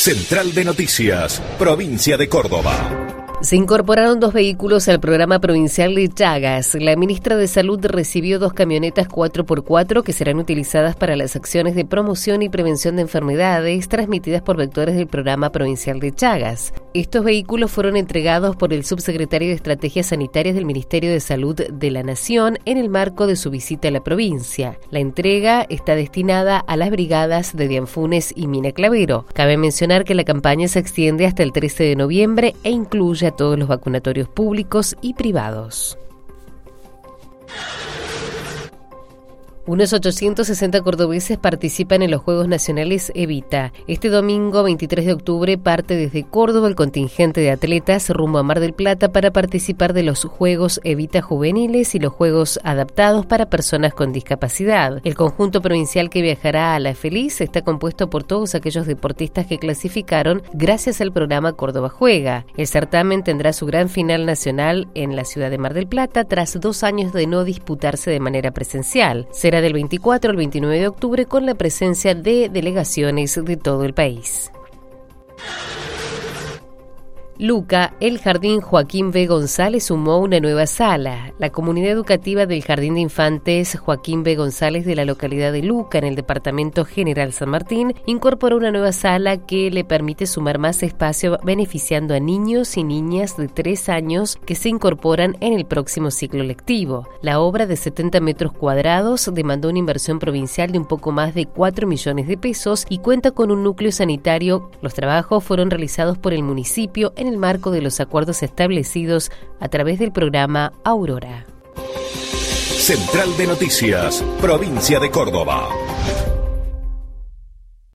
Central de Noticias, Provincia de Córdoba. Se incorporaron 2 vehículos al programa provincial de Chagas. La ministra de Salud recibió 2 camionetas 4x4 que serán utilizadas para las acciones de promoción y prevención de enfermedades transmitidas por vectores del programa provincial de Chagas. Estos vehículos fueron entregados por el subsecretario de Estrategias Sanitarias del Ministerio de Salud de la Nación en el marco de su visita a la provincia. La entrega está destinada a las brigadas de Dianfunes y Mina Clavero. Cabe mencionar que la campaña se extiende hasta el 13 de noviembre e incluye a todos los vacunatorios públicos y privados. Unos 860 cordobeses participan en los Juegos Nacionales Evita. Este domingo, 23 de octubre, parte desde Córdoba el contingente de atletas rumbo a Mar del Plata para participar de los Juegos Evita Juveniles y los Juegos Adaptados para Personas con Discapacidad. El conjunto provincial que viajará a La Feliz está compuesto por todos aquellos deportistas que clasificaron gracias al programa Córdoba Juega. El certamen tendrá su gran final nacional en la ciudad de Mar del Plata tras 2 años de no disputarse de manera presencial. Será del 24 al 29 de octubre con la presencia de delegaciones de todo el país. Luca, el Jardín Joaquín B. González sumó una nueva sala. La comunidad educativa del Jardín de Infantes Joaquín B. González de la localidad de Luca, en el departamento General San Martín, incorporó una nueva sala que le permite sumar más espacio beneficiando a niños y niñas de 3 años que se incorporan en el próximo ciclo lectivo. La obra de 70 metros cuadrados demandó una inversión provincial de un poco más de 4 millones de pesos y cuenta con un núcleo sanitario. Los trabajos fueron realizados por el municipio en el marco de los acuerdos establecidos a través del programa Aurora. Central de Noticias, Provincia de Córdoba.